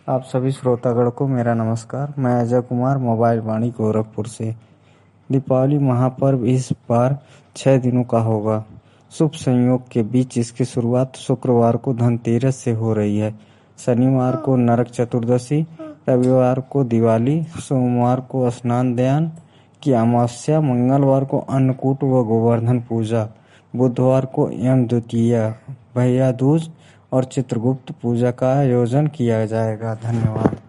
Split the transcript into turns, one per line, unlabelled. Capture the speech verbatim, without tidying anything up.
आप सभी श्रोतागण को मेरा नमस्कार। मैं अजय कुमार, मोबाइल वाणी गोरखपुर से। दीपावली महापर्व इस बार छह दिनों का होगा। शुभ संयोग के बीच इसकी शुरुआत शुक्रवार को धनतेरस से हो रही है। शनिवार को नरक चतुर्दशी, रविवार को दिवाली, सोमवार को स्नान-ध्यान की अमावस्या, मंगलवार को अन्नकूट व गोवर्धन पूजा, बुधवार को यम द्वितीया, भैया दूज और चित्रगुप्त पूजा का आयोजन किया जाएगा। धन्यवाद।